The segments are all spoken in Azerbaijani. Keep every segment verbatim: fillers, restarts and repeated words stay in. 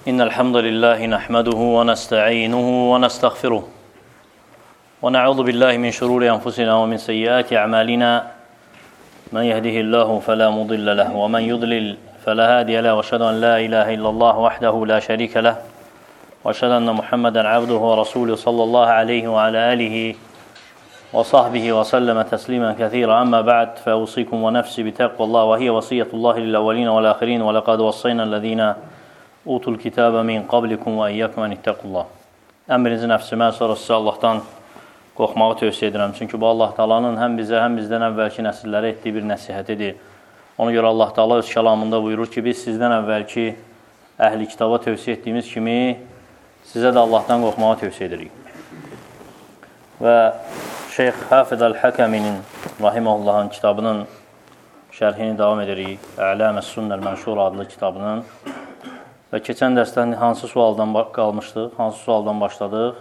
إن الحمد لله نحمده ونستعينه ونستغفره ونعوذ بالله من شرور أنفسنا ومن سيئات أعمالنا من يهده الله فلا مضل له ومن يضلل فلا هادي له وأشهد أن لا إله إلا الله وحده لا شريك له وأشهد أن محمدا عبده ورسوله صلى الله عليه وعلى آله وصحبه وسلم تسليما كثيرا أما بعد فأوصيكم ونفسي بتقوى الله وهي وصية الله للأولين والآخرين ولقد وصينا الذين أوتوا الكتاب من قبلكم وإياكم أن اتقوا الله. Əmrinizi nəfsimə, sonra sizə Allahdan qorxmağı tövsiyə edirəm. Çünki bu Allah Taala'nın həm bizə, həm bizdən əvvəlki nəsillərə etdiyi bir nəsihətidir. Ona görə Allah Taala öz kəlamında buyurur ki, biz sizdən əvvəlki əhli kitaba tövsiyə etdiyimiz kimi sizə də Allahdan qorxmağı tövsiyə edirik. Və Şeyx Hafiz Əl-Həkəminin Rahiməhullahın kitabının şərhini davam edirik. Ə'ləməs-Sünnəl Mənşur adlı kitabının. Və keçən dərsdə hansı sualdan qalmışdıq? Hansı sualdan başladıq?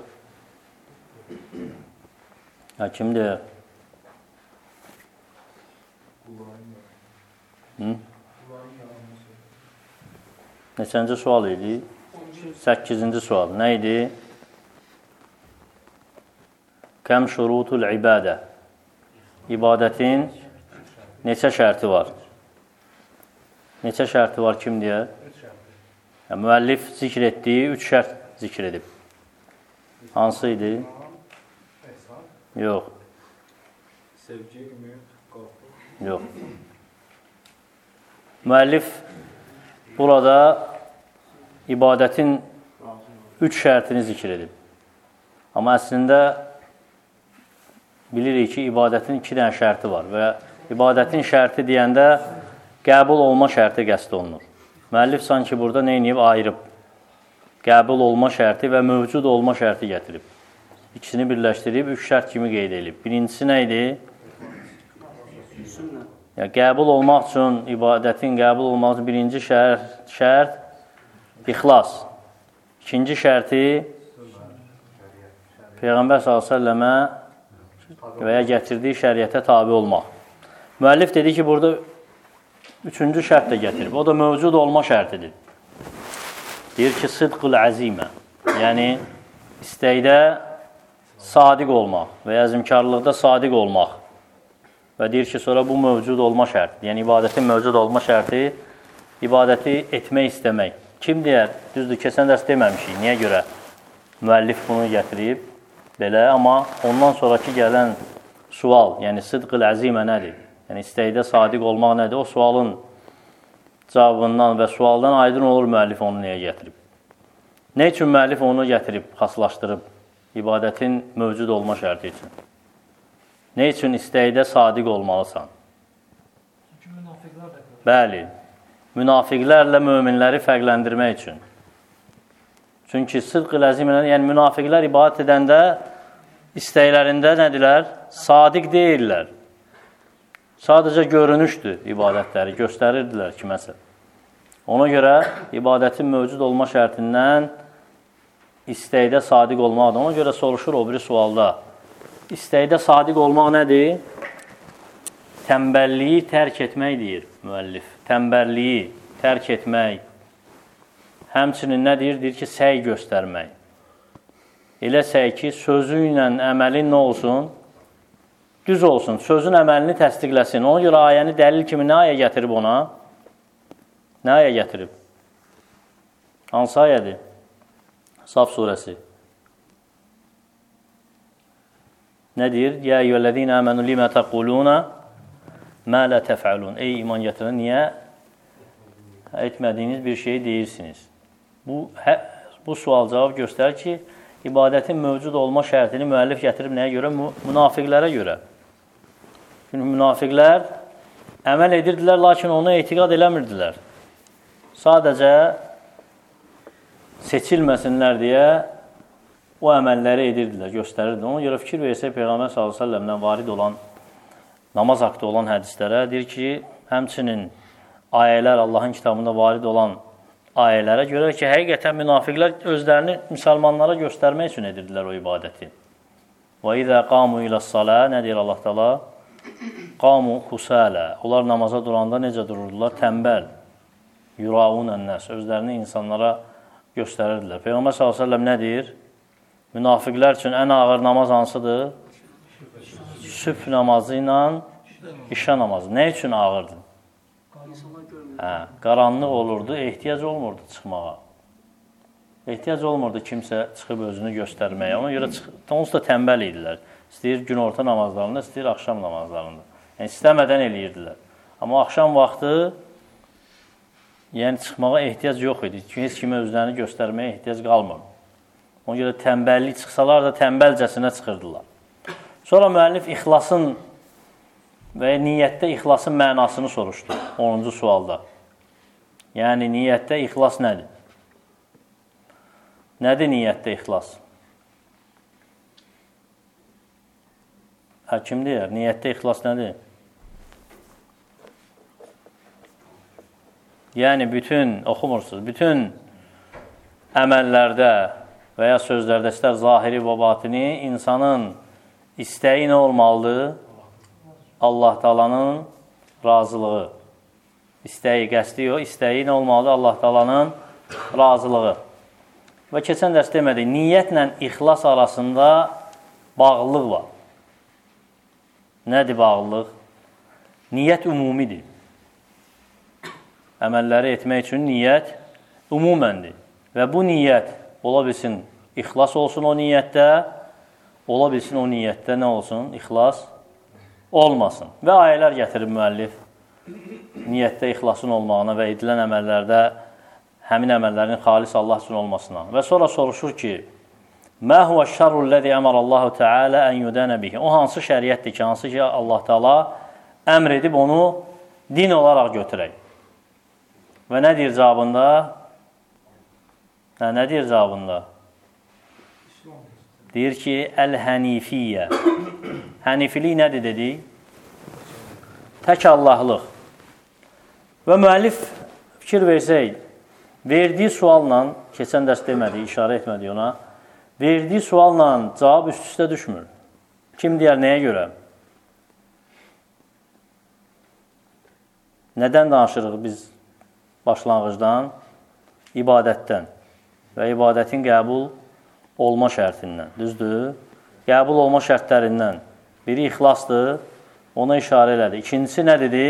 Ya, kimdir? Hı? Neçənci sual idi? Səkkizinci sual. Nə idi? Kəm şurutul ibadə. İbadətin neçə şərti var? Neçə şərti var, kim deyər? Yəni, müəllif zikr etdiyi üç şərt zikr edib. Hansı idi? Yox. Sevgi, ümid, qorxu. Yox. Müəllif burada ibadətin üç şərtini zikr edib. Amma əslində bilirik ki, ibadətin iki dənə şərti var və ibadətin şərti deyəndə qəbul olma şərti qəsd olunur. Müəllif sanki burada neyniyib? Ayırıb. Qəbul olma şərti və mövcud olma şərti gətirib. İkisini birləşdirib, üç şərt kimi qeyd edib. Birincisi nə idi? Yəni, qəbul olmaq üçün, ibadətin qəbul olmaq üçün birinci şərt, şərt ixlas. İkinci şərti Peyğəmbər sallallahu əleyhi və səlləmə və ya gətirdiyi şəriətə tabi olmaq. Müəllif dedi ki, burada üçüncü şərt də gətirib. O da mövcud olma şərtidir. Deyir ki, sıdqul əzimə. Yəni, istəkdə sadiq olmaq və əzmkarlıqda sadiq olmaq. Və deyir ki, sonra bu mövcud olma şərtidir. Yəni, ibadətin mövcud olma şərti, ibadəti etmək istəmək. Kim deyər? Düzdür, keçən dərs deməmişik. Niyə görə? Müəllif bunu gətirib, belə. Amma ondan sonraki gələn sual, yəni sıdqul əzimə nədir? Yəni, istəkdə sadiq olmaq nədir? O sualın cavabından və sualdan aydın olur müəllif onu nəyə gətirib. Nə üçün müəllif onu gətirib, xaslaşdırıb? İbadətin mövcud olma şərti üçün. Nə üçün istəkdə sadiq olmalısan? Çünki münafiqlər də qılır. Bəli, münafiqlərlə möminləri fərqləndirmək üçün. Çünki sıdq-ı ləzimə, yəni münafiqlər ibadət edəndə istəklərində nədirlər? Sadiq deyirlər. Sadəcə görünüşdür ibadətləri, göstərirdilər kiməsə. Ona görə ibadətin mövcud olma şərtindən istəkdə sadiq olmaqdır. Ona görə soruşur o biri sualda. İstəkdə sadiq olmaq nədir? Tənbəlliyi tərk etmək deyir müəllif. Tənbəlliyi tərk etmək. Həmçinin nə deyir? Deyir ki, səy göstərmək. Elə səy ki, sözü ilə əməlin nə olsun? Düz olsun, sözün əməlini təsdiqləsin. Ona görə ayəni dəlil kimi nə ayə gətirib ona? Nə ayə gətirib? Hansı ayədir? Saf surəsi. Nə deyir? Yə eyyühəl-ləzīnə əmənu limə təquluna mə lə təfəlun. Ey iman gətirən, niyə etmədiyiniz bir şeyi deyirsiniz? Bu, hə, bu sual cavab göstərir ki, ibadətin mövcud olma şərtini müəllif gətirib nəyə görə? Münafiqlərə görə. Çünki münafiqlər əməl edirdilər, lakin onu etiqad eləmirdilər. Sadəcə seçilməsinlər deyə o əməlləri edirdilər, göstərirdilər. Ona görə fikir versək, Peyğəmbər sallallahu əleyhi və səlləmdən varid olan, namaz haqqında olan hədislərə deyir ki, həmçinin ayələr, Allahın kitabında varid olan ayələrə görə ki, həqiqətən münafiqlər özlərini müsəlmanlara göstərmək üçün edirdilər o ibadəti. Və izə qamu iləs-salə, nə deyir Allah Taala? Qamu xusələ. Onlar namaza duranda necə dururdular? Tənbəl. Yuraunən-nəs. Özlərini insanlara göstərirdilər. Peyğəmbər sallallahu əleyhi və səlləm nə deyir? Münafiqlər üçün ən ağır namaz hansıdır? Sübh namazı ilə işə namazı. Nə üçün ağırdır? Hə, qaranlıq olurdu, ehtiyac olmurdu çıxmağa. Ehtiyac olmurdu kimsə çıxıb özünü göstərməyə. Ona görə onsuz da tənbəl idilər. İstəyir günorta namazlarında, istəyir axşam namazlarında. Yəni, istəmədən eləyirdilər. Amma axşam vaxtı yəni çıxmağa ehtiyac yox idi. Heç kimə özlərini göstərməyə ehtiyac qalmır. Ona görə tənbəllik çıxsalar da tənbəlcəsinə çıxırdılar. Sonra müəllif ixlasın və niyyətdə ixlasın mənasını soruşdu onuncu sualda. Yəni, niyyətdə ixlas nədir? Nədir niyyətdə ixlas? Hə, kim deyər? Niyyətdə ixlas nədir? Yəni, bütün, oxumursunuz, bütün əməllərdə və ya sözlərdə istər zahiri və batini insanın istəyi nə olmalıdır? Allah Taalanın razılığı. İstəyi, qəsdi yox, istəyi nə olmalıdır? Allah Taalanın razılığı. Və keçən dərs demədik, niyyətlə ixlas arasında bağlılıq var. Nədir bağlılıq? Niyyət ümumidir. Əməlləri etmək üçün niyyət ümuməndir. Və bu niyyət ola bilsin, ixlas olsun o niyyətdə, ola bilsin o niyyətdə nə olsun? İxlas olmasın. Və ayələr gətirir müəllif niyyətdə ixlasın olmağına və edilən əməllərdə həmin əməllərin xalis Allah üçün olmasına. Və sonra soruşur ki, Mə huvə şərrul-ləzi əmərəllahu Teala ən yudənə bihi. O hansı şəriətdir ki, hansı ki Allah Teala əmr edib onu din olaraq götürək. Və nə deyir cavabında? Hə, nə deyir cavabında? Deyir ki, əl-hənifiyyə. Hənifilik nədir dedik? Tək Allahlıq. Və müəllif fikir versək, verdiyi sualla, keçən dərs demədik, işarə etmədik ona, verdiyi sualla cavab üst-üstə düşmür. Kim deyər, nəyə görə? Nədən danışırıq biz başlanğıcdan? İbadətdən və ibadətin qəbul olma şərtindən. Düzdür? Qəbul olma şərtlərindən. Biri ixlasdır, ona işarə elədi. İkincisi nə dedi?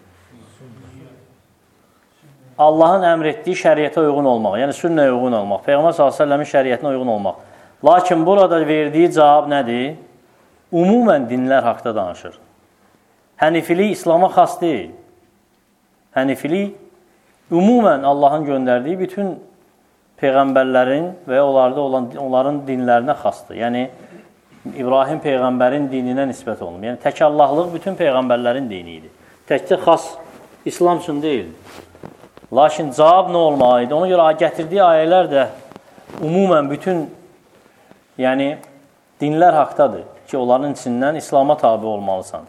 Allahın əmr etdiyi şəriətə uyğun olmaq, yəni sünnəyə uyğun olmaq, Peyğəmbər sallallahu əleyhi və səlləmin şəriətinə uyğun olmaq. Lakin burada verdiyi cavab nədir? Ümumən dinlər haqda danışır. Hənifilik İslama xas deyil. Hənifilik ümumən Allahın göndərdiyi bütün peyğəmbərlərin və onlarda olan onların dinlərinə xasdır. Yəni İbrahim peyğəmbərin dininə nisbət olunur. Yəni tək Allahlıq bütün peyğəmbərlərin dini idi. Təkcə xas İslam üçün deyil. Lakin cavab nə olmalı idi? Ona görə gətirdiyi ayələr də ümumən bütün yəni dinlər haqdadır ki, onların içindən İslama tabi olmalısan.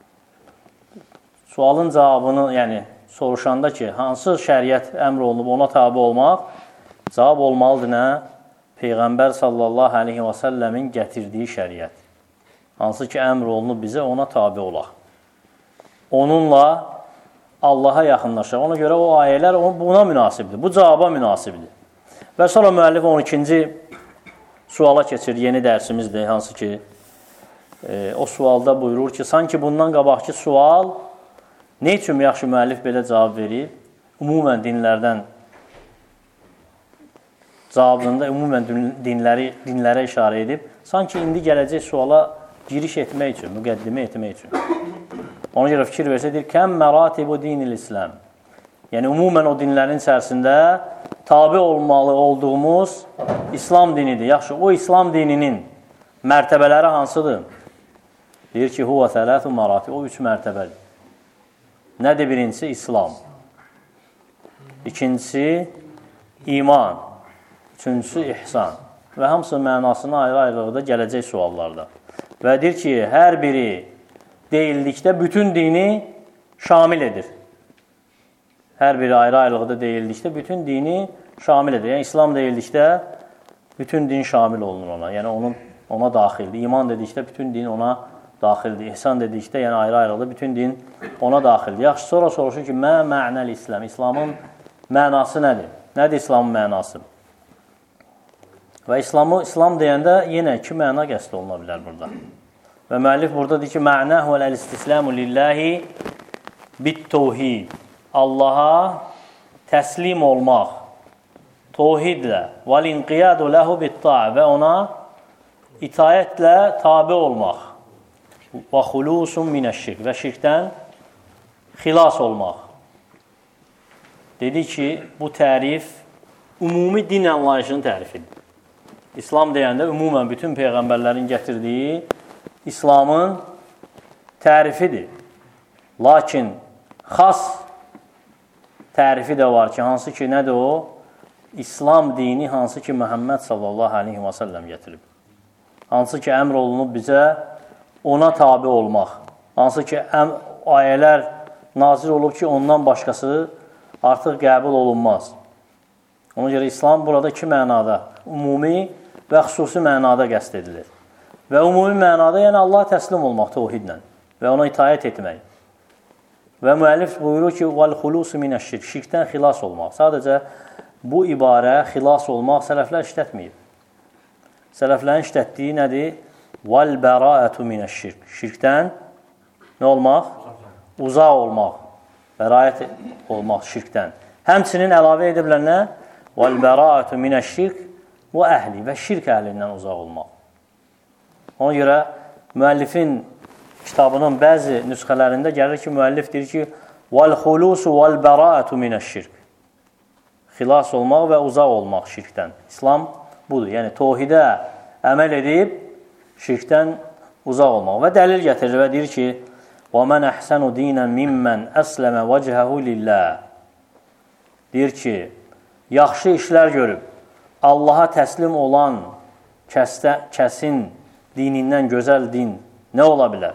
Sualın cavabını, yəni soruşanda ki, hansı şəriət əmr olunub ona tabi olmaq, cavab olmalıdır nə? Peyğəmbər sallallahu aleyhi və səlləmin gətirdiyi şəriət. Hansı ki, əmr olunub bizə, ona tabi olaq. Onunla Allaha yaxınlaşaq. Ona görə o ayələr buna münasibdir. Bu cavaba münasibdir. Və sonra müəllif on ikinci suala keçir. Yeni dərsimizdir. Hansı ki, e, o sualda buyurur ki, sanki bundan qabaqki sual nə üçün yaxşı müəllif belə cavab verir? Ümumən dinlərdən cavabında ümumən dinləri, dinlərə işarə edib, sanki indi gələcək suala giriş etmək üçün, müqəddimə etmək üçün. Ona görə fikir versə, deyir, kəm məratibu dinil İslam. Yəni, ümumən o dinlərin içərisində tabi olmalı olduğumuz İslam dinidir. Yaxşı, o İslam dininin mərtəbələri hansıdır? Deyir ki, huvə thələthü məratib, o üç mərtəbədir. Nədir birincisi? İslam. İkincisi, iman. Üçüncüsü, ihsan. Və hamısının mənasını ayrı-ayrılıqda gələcək suallarda. Və deyir ki, hər biri deyildikdə bütün dini şamil edir. Hər biri ayrı-ayrılıqda deyildikdə bütün dini şamil edir. Yəni, İslam deyildikdə bütün din şamil olunur ona. Yəni, onun, ona daxildir. İman dedikdə bütün din ona daxildir. İhsan dedikdə, yəni ayrı-ayrılıqda bütün din ona daxildir. Yaxşı, sonra soruşur ki, mə mənəl İslam. İslamın mənası nədir? Nədir İslamın mənası? Və İslamı, İslam deyəndə yenə iki məna qəsd oluna bilər burada. Və müəllif burada deyir ki, mə'nəhu əl-istislamu lillahi bit-tevhid. Allaha təslim olmaq, tevhidlə, vəl-inqiyadu ləhu bit-ta'a və ona itayətlə tabi olmaq. Və xulusun minəş-şirk və şirkdən xilas olmaq. Dedi ki, bu tərif ümumi din anlayışının tərifidir. İslam deyəndə ümumən bütün peyğəmbərlərin gətirdiyi İslamın tərifidir. Lakin xas tərifi də var ki, hansı ki, nədir o? İslam dini hansı ki, Məhəmməd sallallahu aleyhi və səlləm gətirib. Hansı ki, əmr olunub bizə ona tabi olmaq. Hansı ki, ayələr nazil olub ki, ondan başqası artıq qəbul olunmaz. Ona görə İslam burada iki mənada, ümumi və xüsusi mənada qəsd edilir. Və ümumi mənada, yəni Allah təslim olmaq tevhidlə və ona itayət etmək. Və müəllif buyurur ki, وَالْخُلُوسُ مِنَ الشِّرْكِ şirkdən xilas olmaq. Sadəcə bu ibarə xilas olmaq sələflər işlətməyib. Sələflərin işlətdiyi nədir? وَالْبَرَاءَةُ مِنَ الشِّرْكِ şirkdən nə olmaq? Uzaq olmaq, bəraət olmaq şirkdən. Həmçinin əlavə ediblər nə? وَالْبَرَاءَةُ مِنَ الشِّرْكِ bu əhli və şirk əhlindən uzaq olmaq. Ona görə müəllifin kitabının bəzi nüsxələrində gəlir ki, müəllif deyir ki, وَالْخُلُوسُ وَالْبَرَاءَةُ مِنَ الشِّرْكِ xilas olmaq və uzaq olmaq şirkdən. İslam budur. Yəni, tevhidə əməl edib, şirkdən uzaq olmaq. Və dəlil gətirir və deyir ki, وَمَنْ أَحْسَنُ دِينًا مِمَّنْ أَسْلَمَ وَجْهَهُ لِلَّهِ deyir ki, yaxşı işlər görüb, Allaha təslim olan kəsdə, kəsin dinindən gözəl din nə ola bilər?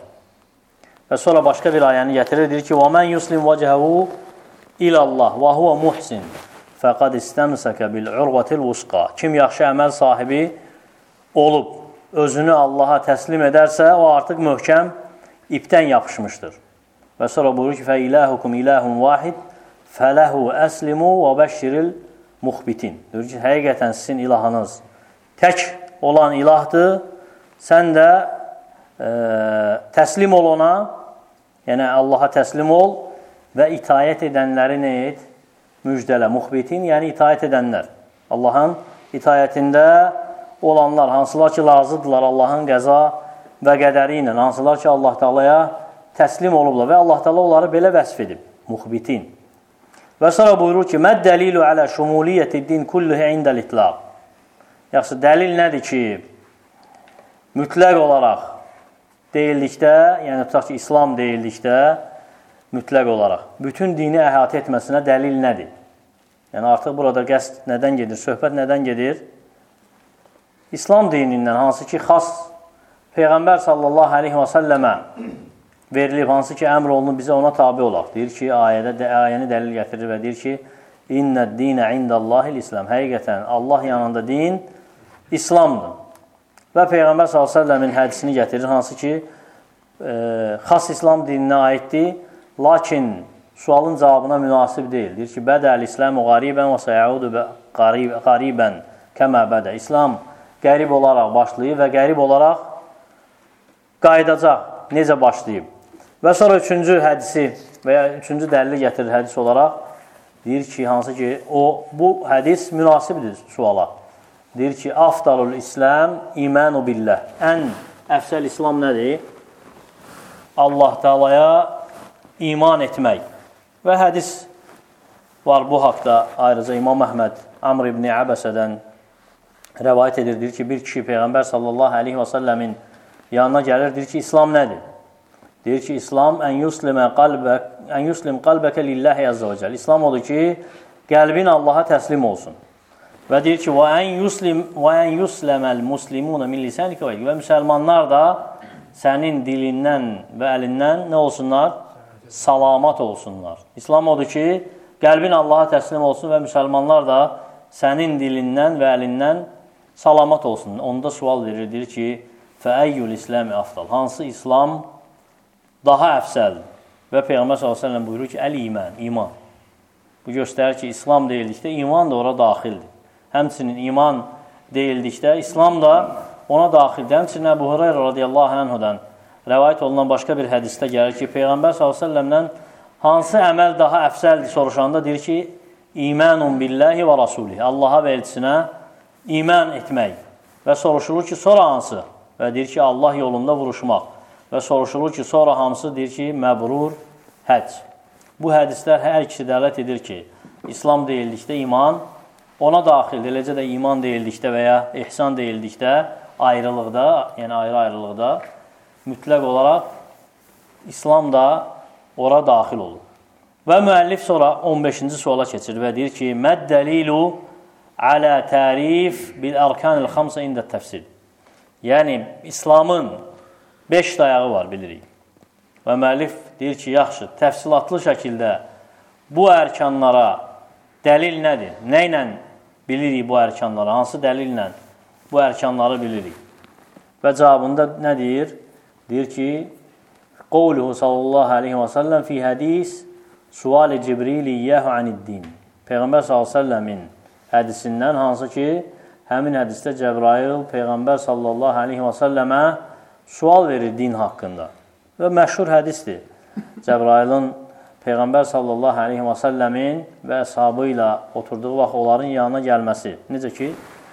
Və sonra başqa bir ayəni gətirir, deyir ki, وَمَنْ يُسْلِمْ وَجْهَهُ إِلَى اللّٰهِ وَهُوَ مُحْسِنٌ فَقَدْ اِسْتَمْسَكَ بِالْعُرْوَةِ الْوُسْقَى kim yaxşı əməl sahibi olub, özünü Allaha təslim edərsə, o artıq möhkəm ipdən yapışmışdır. Və sonra buyurur ki, فَإِلَٰهُكُمْ إِلَٰهٌ وَاحِدٌ فَلَهُ أَسْلِمُوا وَبَشِّرِ الْمُخْبِتِينَ deyir ki, həqiqətən sizin ilahınız tək olan ilahdır, sən də e, təslim ol ona, yəni Allaha təslim ol və itayət edənləri nə et? Müjdələ, muxbitin, yəni itayət edənlər. Allahın itayətində olanlar, hansılar ki, razıdırlar Allahın qəza və qədəri ilə, hansılar ki, Allah Taalaya təslim olublar və Allah Taala onları belə vəsf edib, muxbitin. Və sonra buyurur ki, məd-dəlilu alə şumuliyyəti-din kulluhu indəl-itlaq. Yaxşı, dəlil nədir ki, mütləq olaraq deyildikdə, yəni tutaq ki, İslam deyildikdə, mütləq olaraq, bütün dini əhatə etməsinə dəlil nədir? Yəni, artıq burada qəsd nədən gedir, söhbət nədən gedir? İslam dinindən, hansı ki, xas Peyğəmbər sallallahu aleyhi və səlləmə verilib, hansı ki, əmr olunub bizə ona tabi olaq. Deyir ki, ayədə, ayəni dəlil gətirir və deyir ki, İnnəd-dinə indəllahil-İslam. Həqiqətən, Allah yanında din İslamdır. Və Peyğəmbər sallallahu aleyhi və səlləmin hədisini gətirir, hansı ki, e, xas İslam dininə aiddir. Lakin sualın cavabına münasib deyil. Deyir ki, bədəl-İsləmu qaribən və səyəudu qaribən kəmə bədə. İslam qərib olaraq başlayıb və qərib olaraq qaydacaq. Necə başlayıb? Və sonra üçüncü hədisi və ya üçüncü dəlili gətirir hədis olaraq. Deyir ki, hansı ki, o, bu hədis münasibdir suala. Deyir ki, afdalul İslam imanu billah. Ən əfsəl İslam nədir? Allah Taalaya iman etmək. Və hədis var bu haqda ayrıca İmam Əhməd Amr ibn Əbəsədən rəvayət edir. Deyir ki, bir kişi Peyğəmbər sallallahu aleyhi və səlləmin yanına gəlir. Deyir ki, İslam nədir? Deyir ki, İslam ən yuslimə qalbək, ən yuslim qalbəkə lillahi əzzə və cəl. İslam odur ki, qəlbin Allaha təslim olsun. Və deyir ki, və ən yuslim və ən yusləməl muslimunə min lisanika və müsəlmanlar da sənin dilindən və əlindən nə olsunlar? Salamat olsunlar. İslam odur ki, qəlbin Allaha təslim olsun və müsəlmanlar da sənin dilindən və əlindən salamat olsun. Onda sual verir, deyir ki, fəəyyül İsləmi afdal. Hansı İslam daha əfsəldir? Və Peyğəmbər sallallahu əleyhi və səlləm buyurur ki, əl-iman, iman. Bu göstərir ki, İslam deyildikdə iman da ora daxildir. Həmçinin iman deyildikdə, İslam da ona daxildir. Həmçinin Əbu Hüreyrə radiyallahu anhudan rəvayət olunan başqa bir hədisdə gəlir ki, Peyğəmbər sallallahu əleyhi və səlləmdən hansı əməl daha əfsəldir soruşanda deyir ki, İmanun billahi və rasulih. Allaha və elçisinə iman etmək. Və soruşulur ki, sonra hansı? Və deyir ki, Allah yolunda vuruşmaq. Və soruşulur ki, sonra hamısı deyir ki, məbrur həcc. Bu hədislər hər ikisi dələt edir ki, İslam deyildikdə iman ona daxildir. Eləcə də iman deyildikdə və ya ihsan deyildikdə ayrılıqda, yəni ayrı-ayrılıqda mütləq olaraq İslam da ora daxil olur. Və müəllif sonra on beşinci suala keçir və deyir ki, Məd-dəlilu alə tərif bil-ərkanil xamsa ində təfsil. Yəni, İslamın beş dayağı var, bilirik. Və müəllif deyir ki, yaxşı, təfsilatlı şəkildə bu ərkanlara dəlil nədir? Nə ilə bilirik bu ərkanlara? Hansı dəlillə bu ərkanları bilirik? Və cavabında nə deyir? Deyir ki, Qovluhu sallallahu aleyhi və səlləm fi hədis sual-i Cibril iyyəhu aniddin. Peyğəmbər sallallahu aleyhi və səlləmin hədisindən, hansı ki, həmin hədisdə Cəbrail Peyğəmbər sallallahu aleyhi və səlləmə sual verir din haqqında. Və məşhur hədisdir. Cəbrailin Peyğəmbər sallallahu aleyhi və səlləmin və əshabı ilə oturduğu vaxt onların yanına gəlməsi. Necə ki,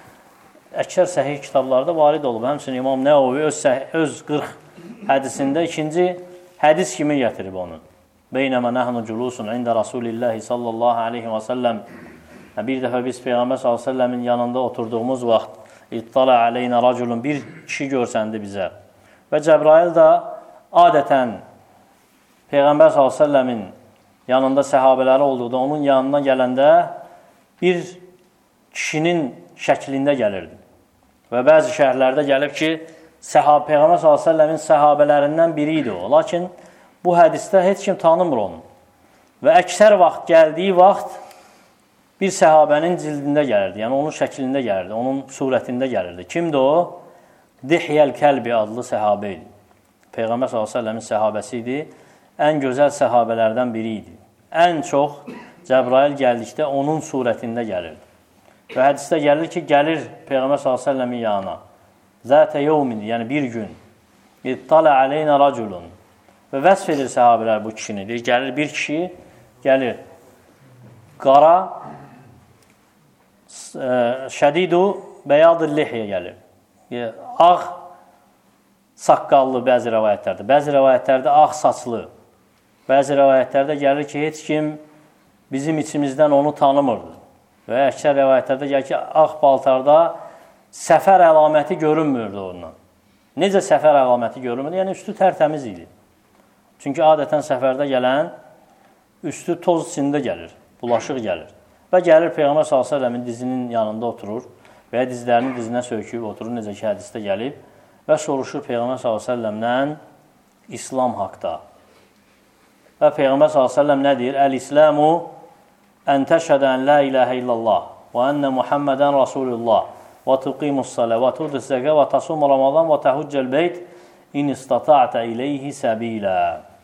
əksər səhih kitablarda varid olub. Həmçinin İmam Nəvavi öz, öz qırx hədisində ikinci hədis kimi gətirib onu. Beynəmə nəhnu culusun ində Rasulillahi sallallahu aleyhi və səlləm. Bir dəfə biz Peyğəmbər sallallahu aleyhi və səlləmin yanında oturduğumuz vaxt ittala aleynə raculun bir kişi görsəndi bizə. Və Cəbrail da adətən Peyğəmbər sallallahu əleyhi və səlləmin yanında səhabələri olduqda onun yanına gələndə bir kişinin şəklində gəlirdi. Və bəzi şəhərlərdə gəlib ki, səhab, Peyğəmbər sallallahu əleyhi və səlləmin səhabələrindən biri idi o. Lakin bu hədisdə heç kim tanımır onu. Və əksər vaxt gəldiyi vaxt bir səhabənin cildində gəlirdi. Yəni onun şəklində gəlirdi, onun surətində gəlirdi. Kimdir o? Dihyəl Kəlbi adlı səhabə idi. Peyğəmbər sallallahu əleyhi və səlləmin səhabəsi idi. Ən gözəl səhabələrdən biri idi. Ən çox Cəbrail gəldikdə onun surətində gəlirdi. Və hədisdə gəlir ki, gəlir Peyğəmbər sallallahu əleyhi və səlləmin yanına. Zətə yevmin, yəni bir gün. İttala aleynə raculun. Və vəsf edir səhabələr bu kişini. Deyir, gəlir bir kişi, gəlir. Qara, şədidu, bəyadır lihyə gəlir. Ağ, saqqallı bəzi rəvayətlərdə. Bəzi rəvayətlərdə ağ saçlı. Bəzi rəvayətlərdə gəlir ki, heç kim bizim içimizdən onu tanımırdı. Və əksər rəvayətlərdə gəlir ki, ağ paltarda səfər əlaməti görünmürdü ondan. Necə səfər əlaməti görünmürdü? Yəni, üstü tərtəmiz idi. Çünki adətən səfərdə gələn üstü toz içində gəlir, bulaşıq gəlir. Və gəlir Peyğəmbər sallallahu əleyhi və səlləmin dizinin yanında oturur və ya dizlərini dizinə söküb oturur, necə ki, hədisdə gəlib və soruşur Peyğəmbər sallallahu əleyhi və səlləmdən İslam haqda. Və Peyğəmbər sallallahu əleyhi və səlləm nə deyir? Əl-İslamu ən təşhədə ən la ilahə illallah və ənə Muhammədən Rasulullah və tuqimus-salə və tudis-zəkə və tasum Ramadan və təhuccəl beyt in istata'ta ileyhi səbilə.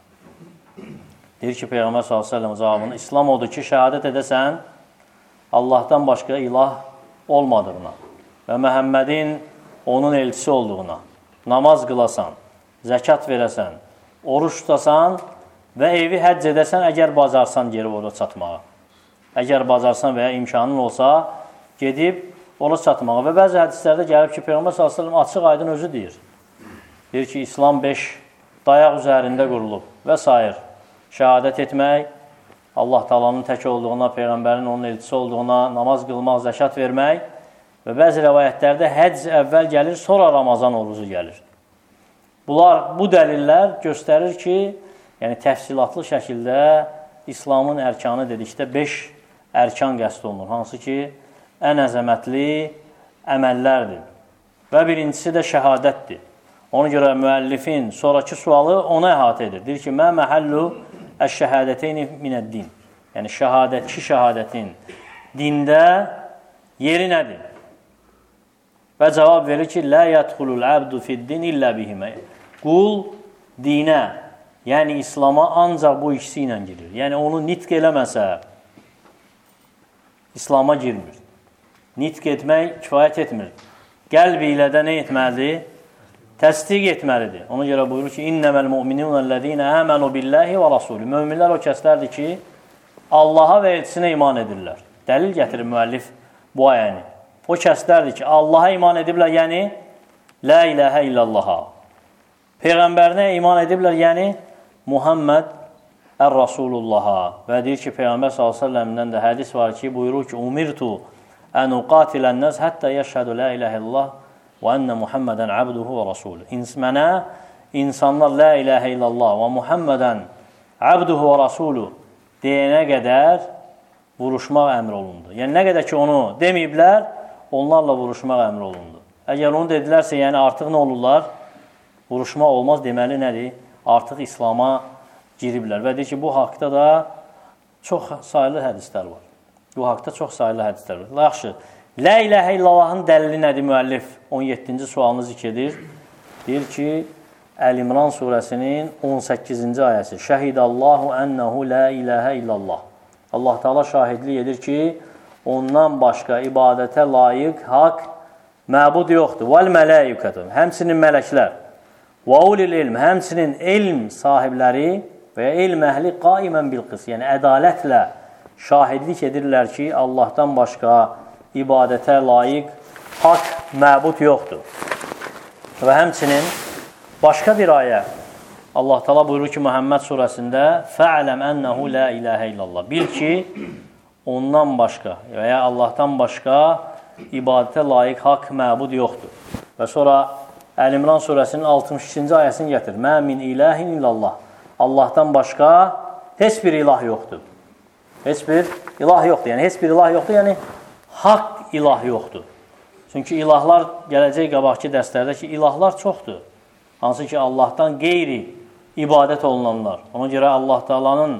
Deyir ki, Peyğəmbər sallallahu əleyhi və səlləm cavabını, İslam odur ki, şəhadət edəsən Allahdan başqa ilah olmadığına və Məhəmmədin onun elçisi olduğuna, namaz qılasan, zəkat verəsən, oruç tutasan və evi həcc edəsən, əgər bacarsan gelib orada çatmağa. Əgər bacarsan və ya imkanın olsa, gedib orada çatmağa. Və bəzi hədislərdə gəlib ki, Peyğəmbər sallallahu əleyhi və səlləm açıq aydın özü deyir. Deyir ki, İslam beş dayaq üzərində qurulub və s. Şəhadət etmək, Allah Taala'nın tək olduğuna, Peyğəmbərin onun elçisi olduğuna, namaz qılmaq, zəkat vermək və bəzi rəvayətlərdə həcc əvvəl gəlir, sonra Ramazan orucu gəlir. Bunlar, bu dəlillər göstərir ki, yəni təfsilatlı şəkildə İslamın ərkanı dedikdə beş ərkan qəsd olunur. Hansı ki, ən əzəmətli əməllərdir. Və birincisi də şəhadətdir. Ona görə müəllifin sonraki sualı ona əhatə edir. Deyir ki, mə məhəllu əş-şəhadəteyni minəd-din. Yəni, şəhadət, iki şəhadətin dində yeri nədir? Və cavab verir ki, lə yədxulul əbdu fid-din illə bihimə. Qul dinə, yəni İslama ancaq bu ikisi ilə girir. Yəni, onu nitq eləməsə, İslama girmir. Nitq etmək kifayət etmir. qəlbi ilə də nə etməlidir? Təsdiq etməlidir. Ona görə buyurur ki, İnnəməl mu'minunəl-ləzīnə əmənu billahi və rasulü. Möminlər o kəslərdir ki, Allaha və elçisinə iman edirlər. Dəlil gətirir müəllif bu ayəni. O kəslərdir ki, Allaha iman ediblər, yəni La ilahə illallaha. Peyğəmbərinə iman ediblər, yəni Muhammed ər-Rasulullaha. Və deyir ki, Peyğəmbər sallallahu əleyhi və səlləmdən də hədis var ki, buyurur ki, Umirtu ən uqatilən-nəs həttə yəşhədu la ilahə illallah və ennə Muhammədən abduhu və rasulü. Mənə insanlar la ilahə illallah və Muhammədən abduhu və rasulü deyənə qədər vuruşmaq əmr olundu. Yəni, nə qədər ki, onu deməyiblər, onlarla vuruşmaq əmr olundu. Əgər onu dedilərsə, yəni artıq nə olurlar? Vuruşmaq olmaz, deməli nədir? Artıq İslama giriblər. Və deyir ki, bu haqda da çox sayılı hədislər var. Bu haqda çox sayılı hədislər var. Yaxşı, La ilahə illallahın dəlili nədir müəllif? on yeddinci sualını zikr edir. Deyir ki, Əl-İmran surəsinin on səkkizinci ayəsi. Şəhidallahu ənəhu la ilahə illallah. Allah Teala şahidlik edir ki, ondan başqa ibadətə layiq, haqq, məbud yoxdur. Vəl mələikətun. Həmsinin mələklər. Və ulil ilm. Həmsinin elm sahibləri və ya elm əhli qaimən bilqis. Yəni, ədalətlə şahidlik edirlər ki, Allahdan başqa ibadətə layiq, haqq, məbud yoxdur. Və həmçinin başqa bir ayə Allah Teala buyurur ki, Muhammed surəsində Fə'ləm ənəhu la ilahə illallah. Bil ki, ondan başqa və ya Allahdan başqa ibadətə layiq, haqq, məbud yoxdur. Və sonra Əl-İmran surəsinin altmış ikinci ayəsini gətir. Mə min ilahin illallah. Allahdan başqa heç bir ilah yoxdur. Heç bir ilah yoxdur. Yəni, heç bir ilah yoxdur. Yəni, haqq ilah yoxdur. Çünki ilahlar gələcək qabaqki dərslərdə ki, ilahlar çoxdur. Hansı ki, Allahdan qeyri ibadət olunanlar. Ona görə Allah Teala'nın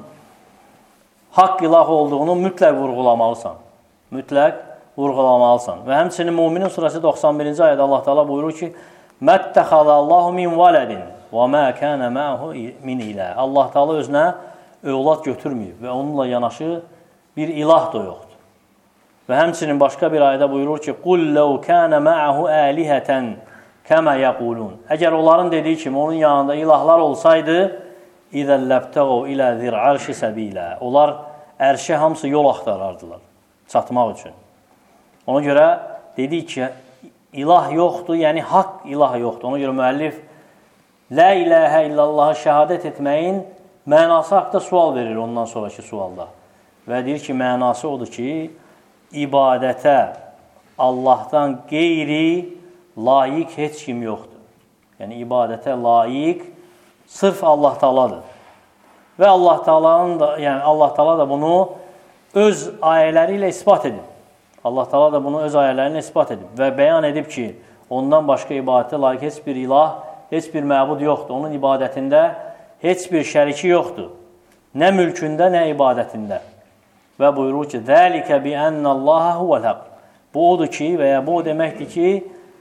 haqq ilah olduğunu mütləq vurğulamalısan. Mütləq vurğulamalısan. Və həmçinin Müminin surəsi doxsan birinci ayədə Allah Teala buyurur ki, Məttəxədəllahu min vələdin və mə kənə məhu min ilah. Allah Teala özünə övlad götürməyib və onunla yanaşı bir ilah da yoxdur. Və həmçinin başqa bir ayədə buyurur ki, Qul ləv kənə mə'əhu əlihətən kəmə yəqulun. Əgər onların dediyi kimi onun yanında ilahlar olsaydı, İzəlləbtəğu ilə zir ərşi səbilə. Onlar ərşə hamısı yol axtarardılar, çatmaq üçün. Ona görə dedik ki, ilah yoxdur, yəni haqq ilah yoxdur. Ona görə müəllif La ilahə illallahı şəhadət etməyin mənası haqda sual verir ondan sonraki sualda. Və deyir ki, mənası odur ki, ibadətə Allahdan qeyri layiq heç kim yoxdur. Yəni, ibadətə layiq sırf Allah Teala'dır. Və Allah Teala'nın da, yəni Allah Teala da bunu öz ayələri ilə ispat edib. Allah Teala da bunu öz ayələrinə ispat edib və bəyan edib ki, ondan başqa ibadətə layiq heç bir ilah, heç bir məbud yoxdur. Onun ibadətində heç bir şəriki yoxdur. Nə mülkündə, nə ibadətində. Və buyurur ki, Zəlikə bi ənəllaha huvəl-haq. Bu odur ki, və ya bu o deməkdir ki,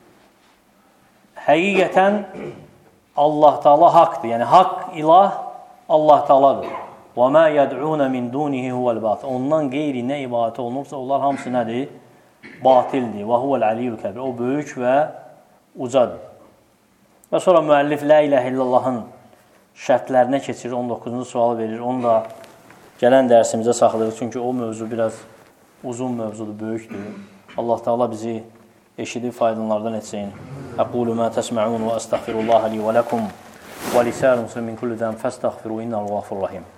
həqiqətən Allah Teala haqdır. Yəni, haqq ilah Allah Teala'dır. Və mə yəd'unə min dunihi huvəl-batıl. Ondan qeyri nə ibadət olunursa, onlar hamısı nədir? Batildir. Və huvəl-əliyyül kəbir. O böyük və ucadır. Və sonra müəllif La ilahə illallahın şərtlərinə keçir, on doqquzuncu sualı verir. Onu da gələn dərsimizə saxlayır. Çünki o mövzu biraz uzun mövzudur, böyükdür. Allah Teala bizi eşidib faydalardan etsin. Əqulu mə təsmə'un və əstəğfirullaha li və ləkum və lisəl muslimin kullu zəm fəstəğfiru innəl ğafurrahim.